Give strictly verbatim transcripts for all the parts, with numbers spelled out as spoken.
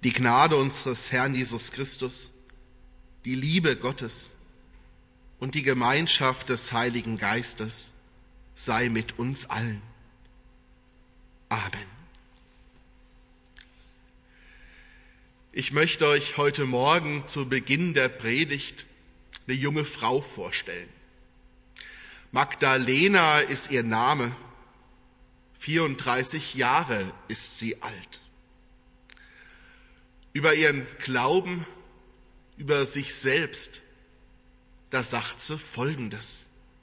Die Gnade unseres Herrn Jesus Christus, die Liebe Gottes und die Gemeinschaft des Heiligen Geistes sei mit uns allen. Amen. Ich möchte euch heute Morgen zu Beginn der Predigt eine junge Frau vorstellen. Magdalena ist ihr Name. vierunddreißig Jahre ist sie alt. Über ihren Glauben, über sich selbst, da sagt sie Folgendes: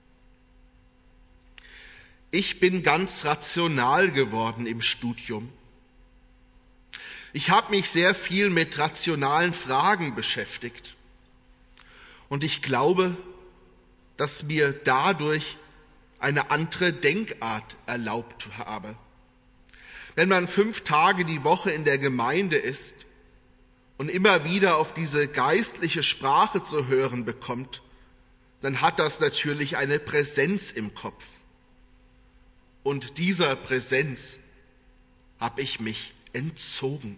Ich bin ganz rational geworden im Studium. Ich habe mich sehr viel mit rationalen Fragen beschäftigt. Und ich glaube, dass mir dadurch eine andere Denkart erlaubt habe. Wenn man fünf Tage die Woche in der Gemeinde ist und immer wieder auf diese geistliche Sprache zu hören bekommt, dann hat das natürlich eine Präsenz im Kopf. Und dieser Präsenz habe ich mich entzogen.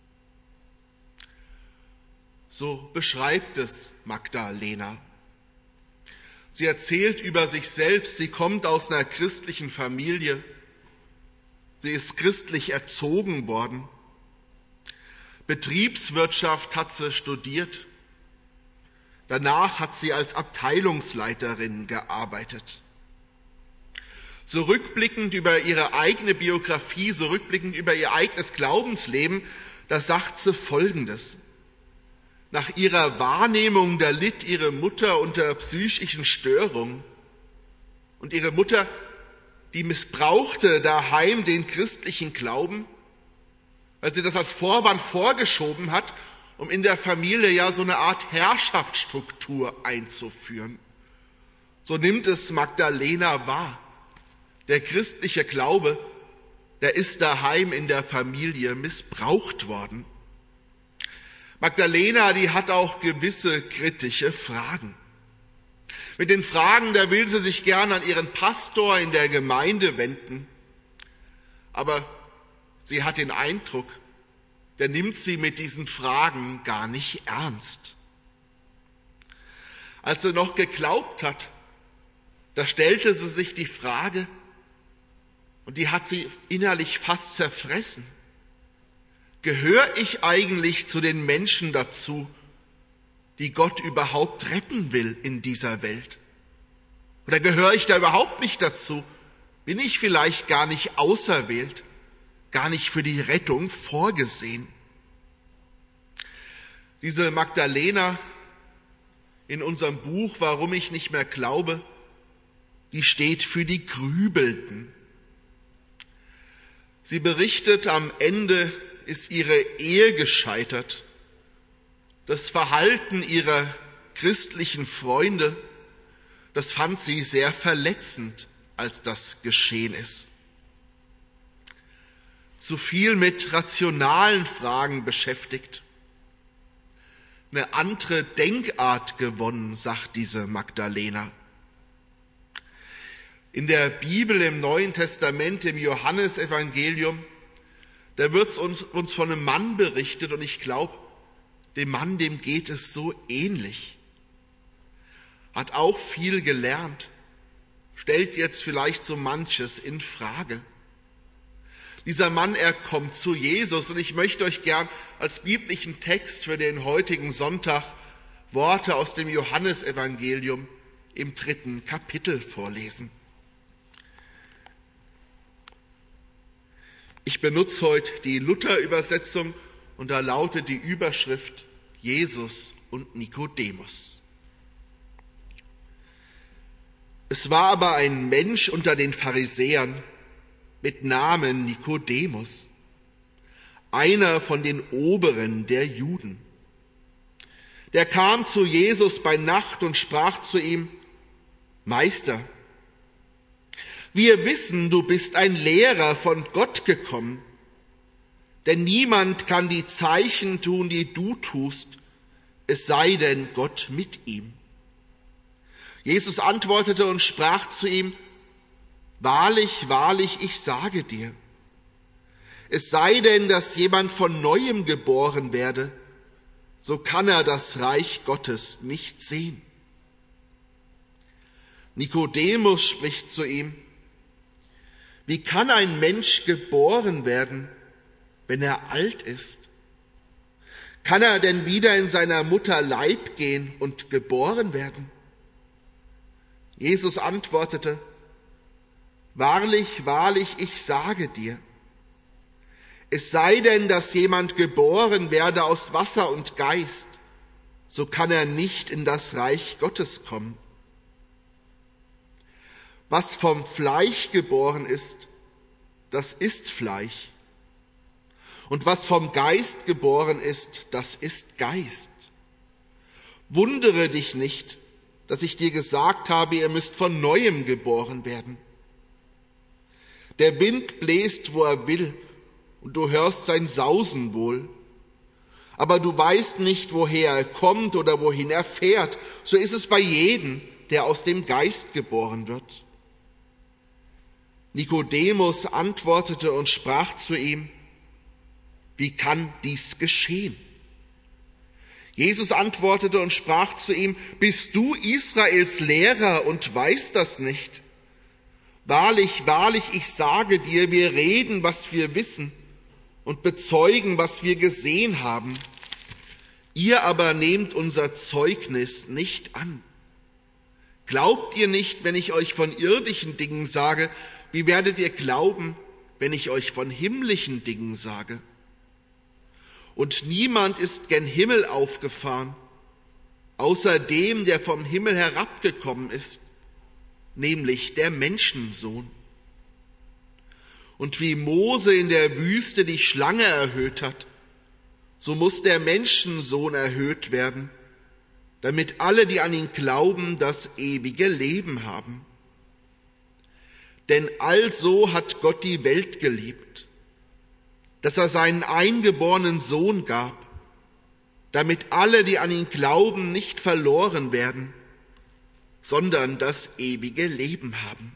So beschreibt es Magdalena. Sie erzählt über sich selbst, sie kommt aus einer christlichen Familie, sie ist christlich erzogen worden. Betriebswirtschaft hat sie studiert. Danach hat sie als Abteilungsleiterin gearbeitet. So rückblickend über ihre eigene Biografie, so rückblickend über ihr eigenes Glaubensleben, da sagt sie Folgendes: Nach ihrer Wahrnehmung, da litt ihre Mutter unter psychischen Störungen. Und ihre Mutter, die missbrauchte daheim den christlichen Glauben, weil sie das als Vorwand vorgeschoben hat, um in der Familie ja so eine Art Herrschaftsstruktur einzuführen. So nimmt es Magdalena wahr. Der christliche Glaube, der ist daheim in der Familie missbraucht worden. Magdalena, die hat auch gewisse kritische Fragen. Mit den Fragen, da will sie sich gern an ihren Pastor in der Gemeinde wenden. Aber sie hat den Eindruck, der nimmt sie mit diesen Fragen gar nicht ernst. Als sie noch geglaubt hat, da stellte sie sich die Frage, und die hat sie innerlich fast zerfressen: Gehöre ich eigentlich zu den Menschen dazu, die Gott überhaupt retten will in dieser Welt? Oder gehöre ich da überhaupt nicht dazu? Bin ich vielleicht gar nicht auserwählt, gar nicht für die Rettung vorgesehen? Diese Magdalena in unserem Buch Warum ich nicht mehr glaube, die steht für die Grübelnden. Sie berichtet, am Ende ist ihre Ehe gescheitert. Das Verhalten ihrer christlichen Freunde, das fand sie sehr verletzend, als das geschehen ist. Zu viel mit rationalen Fragen beschäftigt. Eine andere Denkart gewonnen, sagt diese Magdalena. In der Bibel, im Neuen Testament, im Johannesevangelium, da wird uns, uns von einem Mann berichtet, und ich glaube, dem Mann, dem geht es so ähnlich. Hat auch viel gelernt, stellt jetzt vielleicht so manches in Frage. Dieser Mann, er kommt zu Jesus, und ich möchte euch gern als biblischen Text für den heutigen Sonntag Worte aus dem Johannesevangelium im dritten Kapitel vorlesen. Ich benutze heute die Luther-Übersetzung, und da lautet die Überschrift Jesus und Nikodemus. Es war aber ein Mensch unter den Pharisäern mit Namen Nikodemus, einer von den Oberen der Juden. Der kam zu Jesus bei Nacht und sprach zu ihm: Meister, wir wissen, du bist ein Lehrer von Gott gekommen, denn niemand kann die Zeichen tun, die du tust, es sei denn Gott mit ihm. Jesus antwortete und sprach zu ihm: Wahrlich, wahrlich, ich sage dir, Es sei denn, dass jemand von Neuem geboren werde, so kann er das Reich Gottes nicht sehen. Nikodemus spricht zu ihm: Wie kann ein Mensch geboren werden, wenn er alt ist? Kann er denn wieder in seiner Mutter Leib gehen und geboren werden? Jesus antwortete: Wahrlich, wahrlich, ich sage dir, es sei denn, dass jemand geboren werde aus Wasser und Geist, so kann er nicht in das Reich Gottes kommen. Was vom Fleisch geboren ist, das ist Fleisch. Und was vom Geist geboren ist, das ist Geist. Wundere dich nicht, dass ich dir gesagt habe, ihr müsst von Neuem geboren werden. Der Wind bläst, wo er will, und du hörst sein Sausen wohl. Aber du weißt nicht, woher er kommt oder wohin er fährt. So ist es bei jedem, der aus dem Geist geboren wird. Nikodemus antwortete und sprach zu ihm: Wie kann dies geschehen? Jesus antwortete und sprach zu ihm: Bist du Israels Lehrer und weißt das nicht? Wahrlich, wahrlich, ich sage dir, wir reden, was wir wissen, und bezeugen, was wir gesehen haben. Ihr aber nehmt unser Zeugnis nicht an. Glaubt ihr nicht, wenn ich euch von irdischen Dingen sage, wie werdet ihr glauben, wenn ich euch von himmlischen Dingen sage? Und niemand ist gen Himmel aufgefahren, außer dem, der vom Himmel herabgekommen ist, nämlich der Menschensohn. Und wie Mose in der Wüste die Schlange erhöht hat, so muss der Menschensohn erhöht werden, damit alle, die an ihn glauben, das ewige Leben haben. Denn also hat Gott die Welt geliebt, dass er seinen eingeborenen Sohn gab, damit alle, die an ihn glauben, nicht verloren werden, sondern das ewige Leben haben.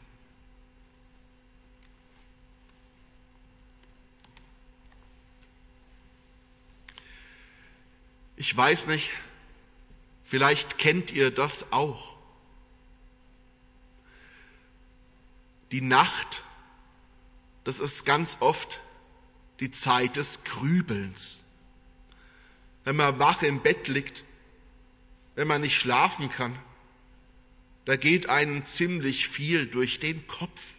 Ich weiß nicht, vielleicht kennt ihr das auch. Die Nacht, das ist ganz oft die Zeit des Grübelns. Wenn man wach im Bett liegt, wenn man nicht schlafen kann, da geht einem ziemlich viel durch den Kopf.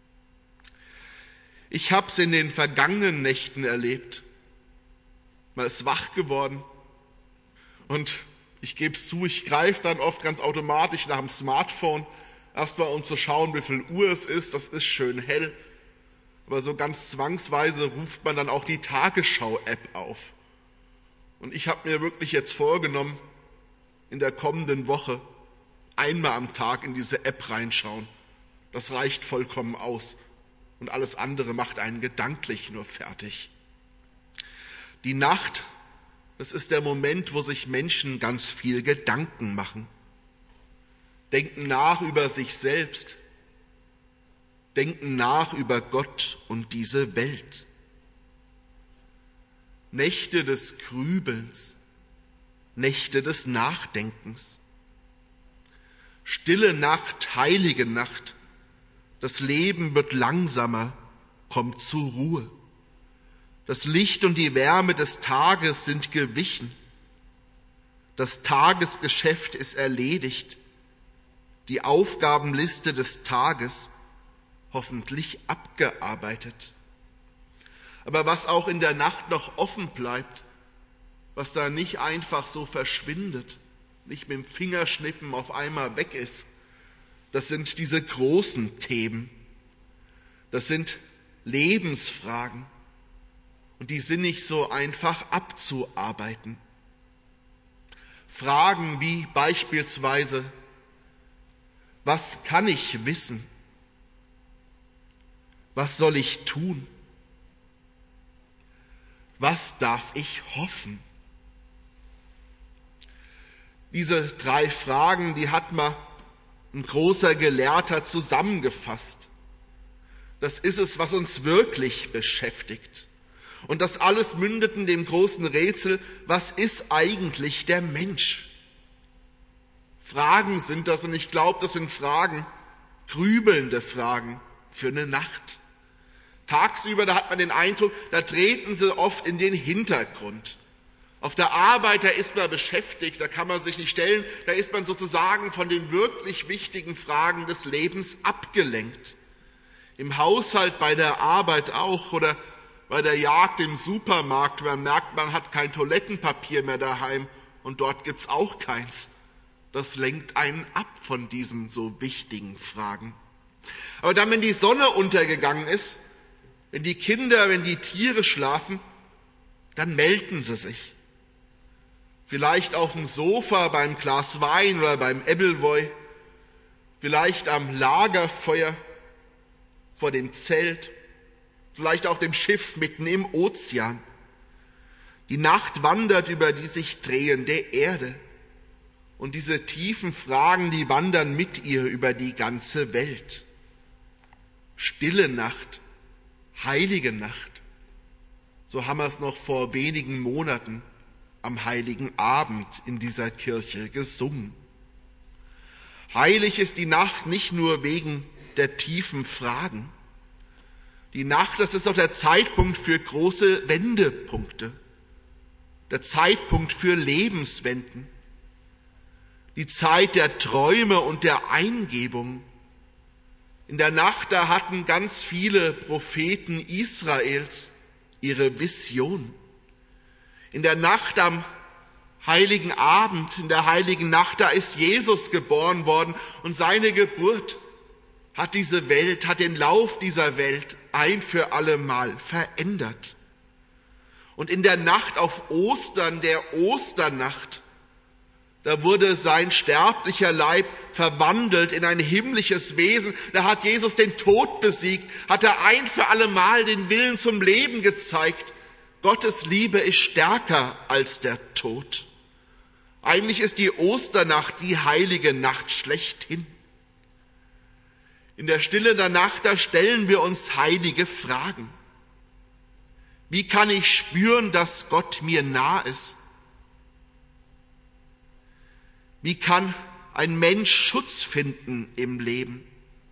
Ich habe es in den vergangenen Nächten erlebt. Man ist wach geworden und ich gebe es zu, ich greife dann oft ganz automatisch nach dem Smartphone, erstmal um zu schauen, wie viel Uhr es ist. Das ist schön hell. Aber so ganz zwangsweise ruft man dann auch die Tagesschau-App auf. Und ich habe mir wirklich jetzt vorgenommen, in der kommenden Woche einmal am Tag in diese App reinschauen. Das reicht vollkommen aus. Und alles andere macht einen gedanklich nur fertig. Die Nacht, das ist der Moment, wo sich Menschen ganz viel Gedanken machen. Denken nach über sich selbst. Denken nach über Gott und diese Welt. Nächte des Grübelns, Nächte des Nachdenkens. Stille Nacht, heilige Nacht. Das Leben wird langsamer, kommt zur Ruhe. Das Licht und die Wärme des Tages sind gewichen. Das Tagesgeschäft ist erledigt. Die Aufgabenliste des Tages hoffentlich abgearbeitet. Aber was auch in der Nacht noch offen bleibt, was da nicht einfach so verschwindet, nicht mit dem Fingerschnippen auf einmal weg ist, das sind diese großen Themen. Das sind Lebensfragen. Und die sind nicht so einfach abzuarbeiten. Fragen wie beispielsweise: Was kann ich wissen? Was soll ich tun? Was darf ich hoffen? Diese drei Fragen, die hat mal ein großer Gelehrter zusammengefasst. Das ist es, was uns wirklich beschäftigt. Und das alles mündet in dem großen Rätsel, was ist eigentlich der Mensch? Fragen sind das, und ich glaube, das sind Fragen, grübelnde Fragen für eine Nacht. Tagsüber, da hat man den Eindruck, da treten sie oft in den Hintergrund. Auf der Arbeit, da ist man beschäftigt, da kann man sich nicht stellen, da ist man sozusagen von den wirklich wichtigen Fragen des Lebens abgelenkt. Im Haushalt, bei der Arbeit auch oder bei der Jagd im Supermarkt, man merkt, man hat kein Toilettenpapier mehr daheim und dort gibt's auch keins. Das lenkt einen ab von diesen so wichtigen Fragen. Aber dann, wenn die Sonne untergegangen ist, wenn die Kinder, wenn die Tiere schlafen, dann melden sie sich. Vielleicht auf dem Sofa beim Glas Wein oder beim Ebbelwoi, vielleicht am Lagerfeuer vor dem Zelt, vielleicht auch dem Schiff mitten im Ozean. Die Nacht wandert über die sich drehende Erde und diese tiefen Fragen, die wandern mit ihr über die ganze Welt. Stille Nacht, heilige Nacht, so haben wir es noch vor wenigen Monaten am Heiligen Abend in dieser Kirche gesungen. Heilig ist die Nacht nicht nur wegen der tiefen Fragen. Die Nacht, das ist auch der Zeitpunkt für große Wendepunkte, der Zeitpunkt für Lebenswenden, die Zeit der Träume und der Eingebung. In der Nacht, da hatten ganz viele Propheten Israels ihre Vision. In der Nacht am Heiligen Abend, in der Heiligen Nacht, da ist Jesus geboren worden und seine Geburt hat diese Welt, hat den Lauf dieser Welt ein für alle Mal verändert. Und in der Nacht auf Ostern, der Osternacht, da wurde sein sterblicher Leib verwandelt in ein himmlisches Wesen. Da hat Jesus den Tod besiegt, hat er ein für alle Mal den Willen zum Leben gezeigt. Gottes Liebe ist stärker als der Tod. Eigentlich ist die Osternacht die heilige Nacht schlechthin. In der Stille der Nacht, da stellen wir uns heilige Fragen. Wie kann ich spüren, dass Gott mir nah ist? Wie kann ein Mensch Schutz finden im Leben?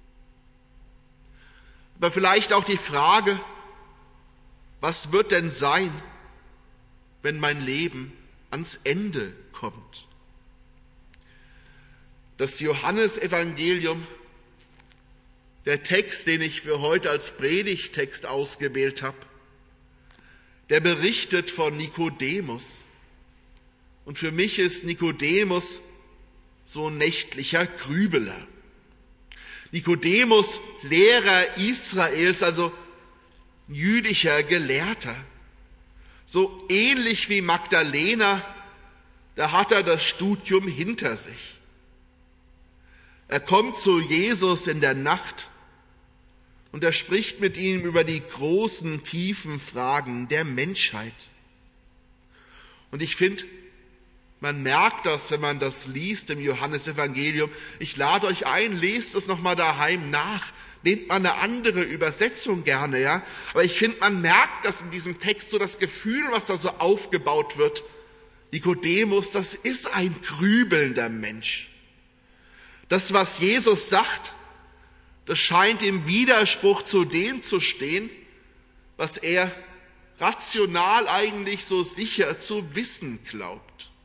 Aber vielleicht auch die Frage, was wird denn sein, wenn mein Leben ans Ende kommt? Das Johannesevangelium, der Text, den ich für heute als Predigttext ausgewählt habe, der berichtet von Nikodemus. Und für mich ist Nikodemus so ein nächtlicher Grübeler. Nikodemus, Lehrer Israels, also jüdischer Gelehrter. So ähnlich wie Magdalena, da hat er das Studium hinter sich. Er kommt zu Jesus in der Nacht und er spricht mit ihm über die großen, tiefen Fragen der Menschheit. Und ich finde, man merkt das, wenn man das liest im Johannesevangelium. Ich lade euch ein, lest es nochmal daheim nach. Nehmt mal eine andere Übersetzung gerne, ja. Aber ich finde, man merkt das in diesem Text, so das Gefühl, was da so aufgebaut wird. Nikodemus, das ist ein grübelnder Mensch. Das, was Jesus sagt, das scheint im Widerspruch zu dem zu stehen, was er rational eigentlich so sicher zu wissen glaubt.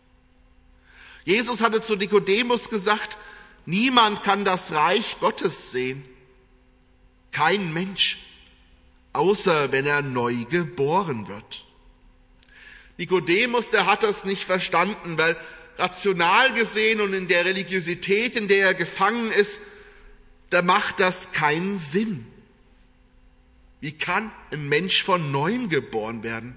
Jesus hatte zu Nikodemus gesagt, niemand kann das Reich Gottes sehen. Kein Mensch, außer wenn er neu geboren wird. Nikodemus, der hat das nicht verstanden, weil rational gesehen und in der Religiosität, in der er gefangen ist, da macht das keinen Sinn. Wie kann ein Mensch von neuem geboren werden?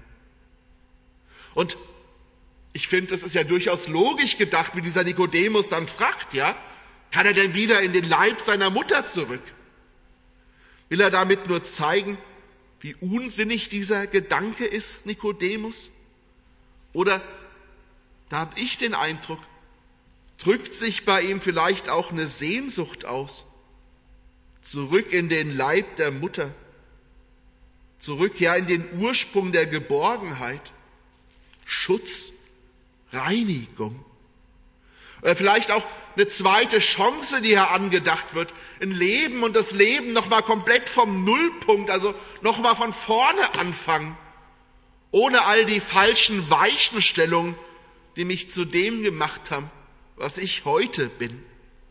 Und ich finde, das ist ja durchaus logisch gedacht, wie dieser Nikodemus dann fragt, ja? Kann er denn wieder in den Leib seiner Mutter zurück? Will er damit nur zeigen, wie unsinnig dieser Gedanke ist, Nikodemus? Oder, da habe ich den Eindruck, drückt sich bei ihm vielleicht auch eine Sehnsucht aus, zurück in den Leib der Mutter, Zurück ja in den Ursprung der Geborgenheit, Schutz, Reinigung. Oder vielleicht auch eine zweite Chance, die hier angedacht wird. Ein Leben und das Leben nochmal komplett vom Nullpunkt, also nochmal von vorne anfangen. Ohne all die falschen Weichenstellungen, die mich zu dem gemacht haben, was ich heute bin.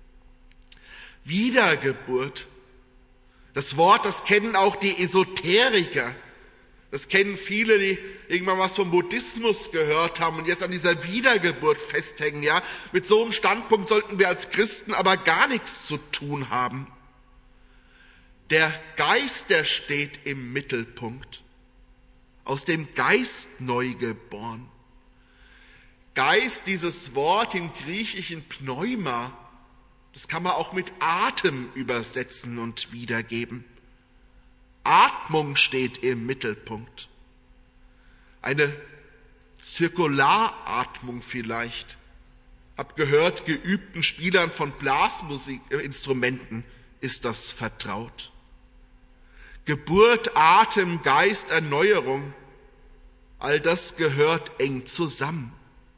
Wiedergeburt. Das Wort, das kennen auch die Esoteriker. Das kennen viele, die irgendwann was vom Buddhismus gehört haben und jetzt an dieser Wiedergeburt festhängen. Ja, mit so einem Standpunkt sollten wir als Christen aber gar nichts zu tun haben. Der Geist, der steht im Mittelpunkt. Aus dem Geist neu geboren. Geist, dieses Wort im Griechischen Pneuma, das kann man auch mit Atem übersetzen und wiedergeben. Atmung steht im Mittelpunkt. Eine Zirkularatmung vielleicht. Hab gehört, geübten Spielern von Blasmusikinstrumenten ist das vertraut. Geburt, Atem, Geist, Erneuerung, all das gehört eng zusammen.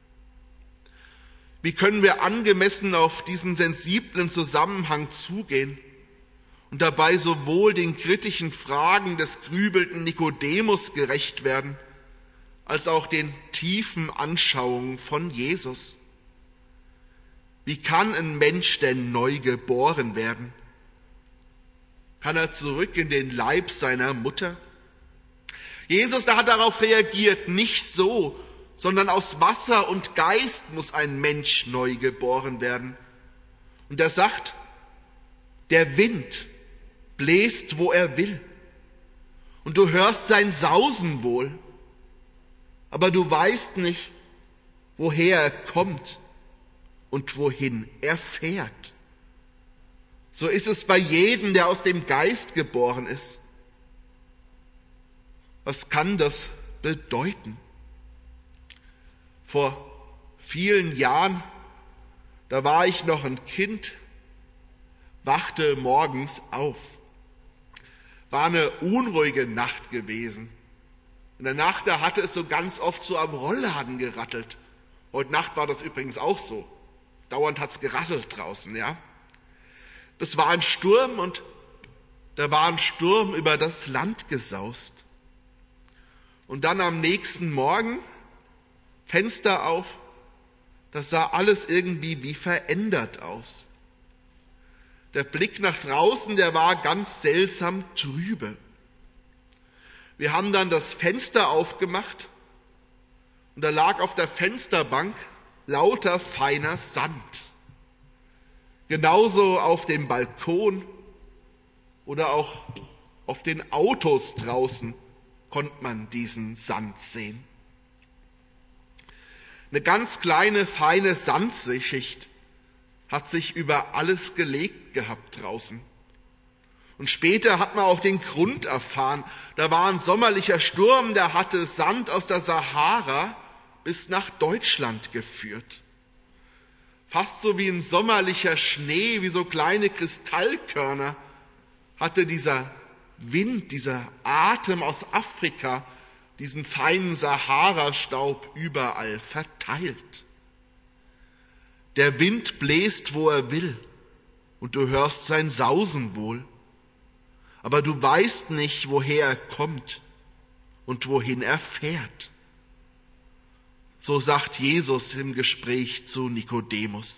Wie können wir angemessen auf diesen sensiblen Zusammenhang zugehen und dabei sowohl den kritischen Fragen des grübelnden Nikodemus gerecht werden, als auch den tiefen Anschauungen von Jesus? Wie kann ein Mensch denn neu geboren werden? Kann er zurück in den Leib seiner Mutter? Jesus, da hat darauf reagiert, nicht so, sondern aus Wasser und Geist muss ein Mensch neu geboren werden. Und er sagt, der Wind bläst, wo er will. Und du hörst sein Sausen wohl, aber du weißt nicht, woher er kommt und wohin er fährt. So ist es bei jedem, der aus dem Geist geboren ist. Was kann das bedeuten? Vor vielen Jahren, da war ich noch ein Kind, wachte morgens auf. War eine unruhige Nacht gewesen. In der Nacht, da hatte es so ganz oft so am Rollladen gerattelt. Heute Nacht war das übrigens auch so. Dauernd hat's gerattelt draußen, ja. Das war ein Sturm und da war ein Sturm über das Land gesaust. Und dann am nächsten Morgen, Fenster auf, das sah alles irgendwie wie verändert aus. Der Blick nach draußen, der war ganz seltsam trübe. Wir haben dann das Fenster aufgemacht und da lag auf der Fensterbank lauter feiner Sand. Genauso auf dem Balkon oder auch auf den Autos draußen konnte man diesen Sand sehen. Eine ganz kleine, feine Sandschicht hat sich über alles gelegt gehabt draußen. Und später hat man auch den Grund erfahren. Da war ein sommerlicher Sturm, der hatte Sand aus der Sahara bis nach Deutschland geführt. Fast so wie ein sommerlicher Schnee, wie so kleine Kristallkörner, hatte dieser Wind, dieser Atem aus Afrika, diesen feinen Sahara-Staub überall verteilt. Der Wind bläst, wo er will, und du hörst sein Sausen wohl. Aber du weißt nicht, woher er kommt und wohin er fährt. So sagt Jesus im Gespräch zu Nikodemus.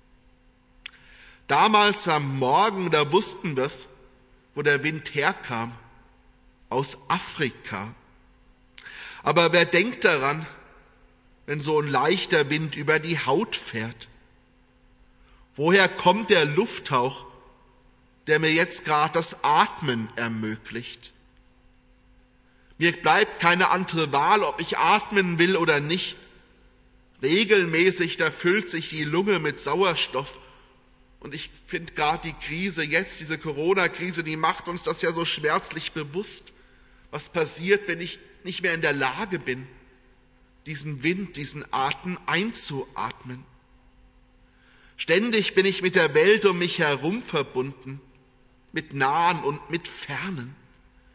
Damals am Morgen, da wussten wir's, wo der Wind herkam, aus Afrika. Aber wer denkt daran, wenn so ein leichter Wind über die Haut fährt? Woher kommt der Lufthauch, der mir jetzt gerade das Atmen ermöglicht? Mir bleibt keine andere Wahl, ob ich atmen will oder nicht. Regelmäßig, da füllt sich die Lunge mit Sauerstoff. Und ich finde gerade die Krise jetzt, diese Corona-Krise, die macht uns das ja so schmerzlich bewusst. Was passiert, wenn ich nicht mehr in der Lage bin, diesen Wind, diesen Atem einzuatmen? Ständig bin ich mit der Welt um mich herum verbunden, mit Nahen und mit Fernen.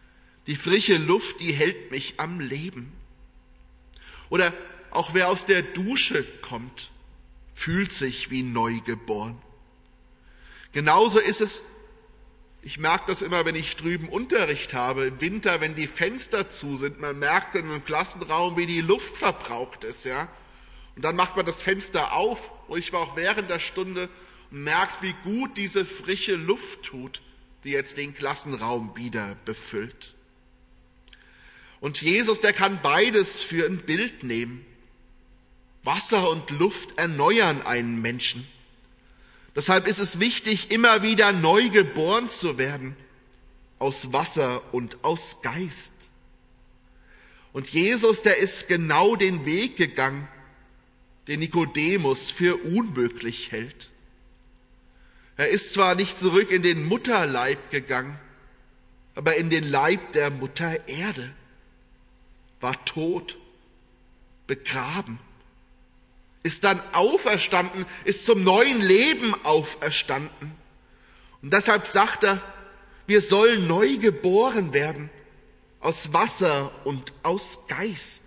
Die frische Luft, die hält mich am Leben. Oder auch wer aus der Dusche kommt, fühlt sich wie neugeboren. Genauso ist es, ich merke das immer, wenn ich drüben Unterricht habe, im Winter, wenn die Fenster zu sind, man merkt in einem Klassenraum, wie die Luft verbraucht ist, ja. Und dann macht man das Fenster auf, und ich war auch während der Stunde, und merkt, wie gut diese frische Luft tut, die jetzt den Klassenraum wieder befüllt. Und Jesus, der kann beides für ein Bild nehmen. Wasser und Luft erneuern einen Menschen. Deshalb ist es wichtig, immer wieder neu geboren zu werden, aus Wasser und aus Geist. Und Jesus, der ist genau den Weg gegangen, den Nikodemus für unmöglich hält. Er ist zwar nicht zurück in den Mutterleib gegangen, aber in den Leib der Mutter Erde, war tot, begraben, ist dann auferstanden, ist zum neuen Leben auferstanden. Und deshalb sagt er, wir sollen neu geboren werden, aus Wasser und aus Geist.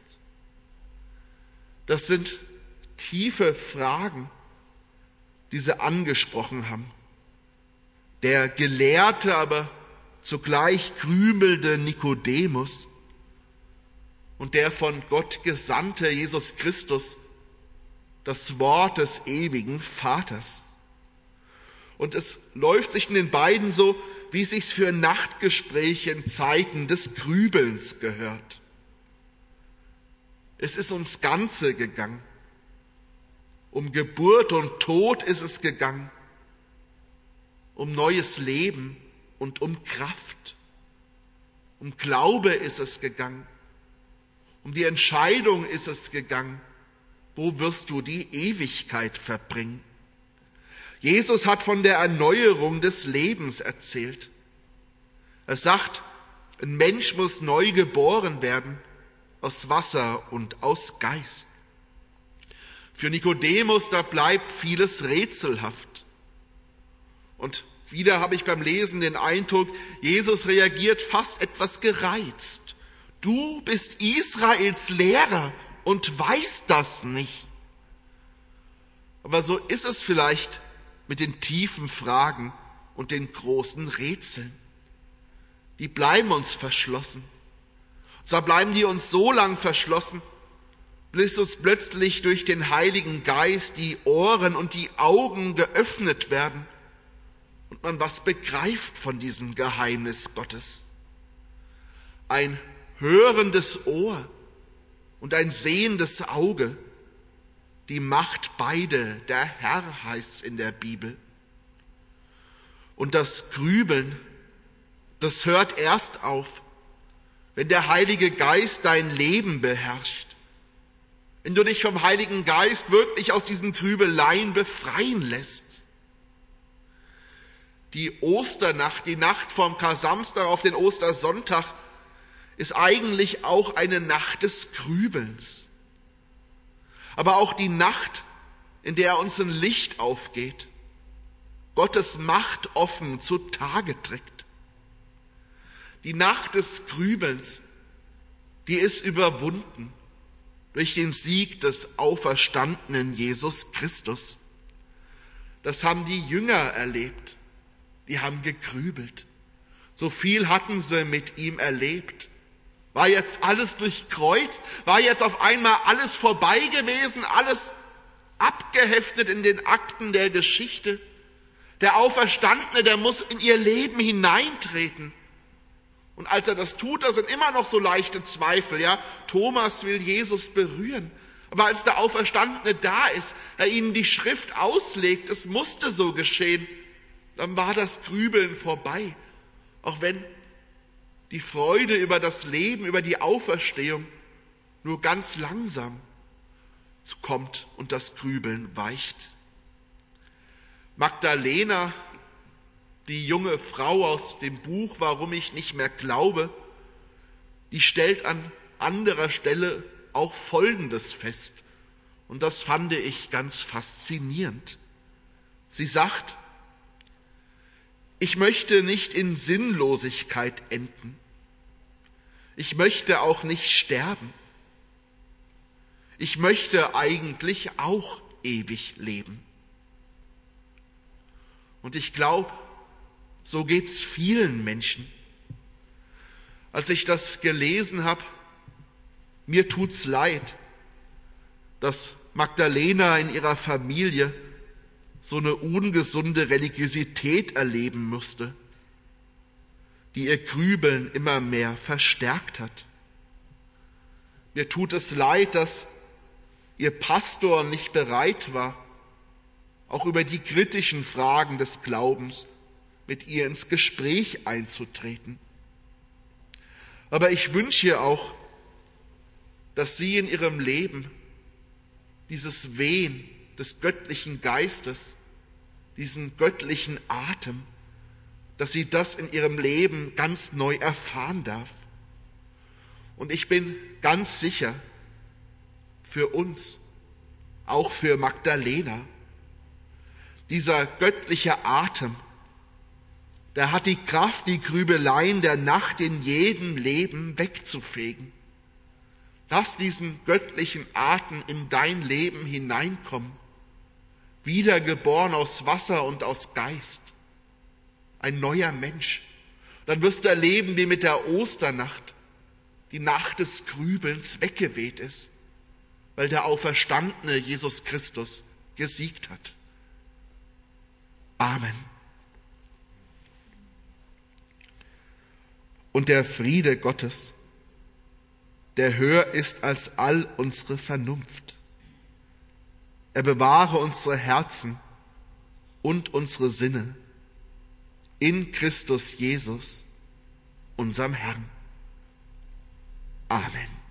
Das sind tiefe Fragen, die sie angesprochen haben. Der gelehrte, aber zugleich grübelnde Nikodemus und der von Gott gesandte Jesus Christus, das Wort des ewigen Vaters. Und es läuft sich in den beiden so, wie es sich für Nachtgespräche in Zeiten des Grübelns gehört. Es ist ums Ganze gegangen. Um Geburt und Tod ist es gegangen. Um neues Leben und um Kraft. Um Glaube ist es gegangen. Um die Entscheidung ist es gegangen. Wo wirst du die Ewigkeit verbringen? Jesus hat von der Erneuerung des Lebens erzählt. Er sagt, ein Mensch muss neu geboren werden, aus Wasser und aus Geist. Für Nikodemus, da bleibt vieles rätselhaft. Und wieder habe ich beim Lesen den Eindruck, Jesus reagiert fast etwas gereizt. Du bist Israels Lehrer und weißt das nicht. Aber so ist es vielleicht mit den tiefen Fragen und den großen Rätseln. Die bleiben uns verschlossen. Und zwar bleiben die uns so lang verschlossen, bis uns plötzlich durch den Heiligen Geist die Ohren und die Augen geöffnet werden und man was begreift von diesem Geheimnis Gottes. Ein hörendes Ohr und ein sehendes Auge, die Macht beide, der Herr heißt es in der Bibel. Und das Grübeln, das hört erst auf, wenn der Heilige Geist dein Leben beherrscht. Wenn du dich vom Heiligen Geist wirklich aus diesen Grübeleien befreien lässt. Die Osternacht, die Nacht vom Kar-Samstag auf den Ostersonntag, ist eigentlich auch eine Nacht des Grübelns. Aber auch die Nacht, in der uns ein Licht aufgeht, Gottes Macht offen zutage trägt. Die Nacht des Grübelns, die ist überwunden durch den Sieg des auferstandenen Jesus Christus. Das haben die Jünger erlebt, die haben gegrübelt. So viel hatten sie mit ihm erlebt. War jetzt alles durchkreuzt? War jetzt auf einmal alles vorbei gewesen? Alles abgeheftet in den Akten der Geschichte? Der Auferstandene, der muss in ihr Leben hineintreten. Und als er das tut, da sind immer noch so leichte Zweifel. Ja, Thomas will Jesus berühren. Aber als der Auferstandene da ist, er ihnen die Schrift auslegt, es musste so geschehen, dann war das Grübeln vorbei. Auch wenn die Freude über das Leben, über die Auferstehung nur ganz langsam kommt und das Grübeln weicht. Magdalena, die junge Frau aus dem Buch Warum ich nicht mehr glaube, die stellt an anderer Stelle auch Folgendes fest. Und das fand ich ganz faszinierend. Sie sagt, ich möchte nicht in Sinnlosigkeit enden. Ich möchte auch nicht sterben. Ich möchte eigentlich auch ewig leben. Und ich glaube, so geht's vielen Menschen. Als ich das gelesen habe, mir tut's leid, dass Magdalena in ihrer Familie so eine ungesunde Religiosität erleben musste, die ihr Grübeln immer mehr verstärkt hat. Mir tut es leid, dass ihr Pastor nicht bereit war, auch über die kritischen Fragen des Glaubens mit ihr ins Gespräch einzutreten. Aber ich wünsche ihr auch, dass sie in ihrem Leben dieses Wehen des göttlichen Geistes, diesen göttlichen Atem, dass sie das in ihrem Leben ganz neu erfahren darf. Und ich bin ganz sicher, für uns, auch für Magdalena, dieser göttliche Atem, der hat die Kraft, die Grübeleien der Nacht in jedem Leben wegzufegen. Lass diesen göttlichen Atem in dein Leben hineinkommen, wiedergeboren aus Wasser und aus Geist, ein neuer Mensch. Dann wirst du erleben, wie mit der Osternacht die Nacht des Grübelns weggeweht ist, weil der auferstandene Jesus Christus gesiegt hat. Amen. Und der Friede Gottes, der höher ist als all unsere Vernunft, er bewahre unsere Herzen und unsere Sinne in Christus Jesus, unserem Herrn. Amen.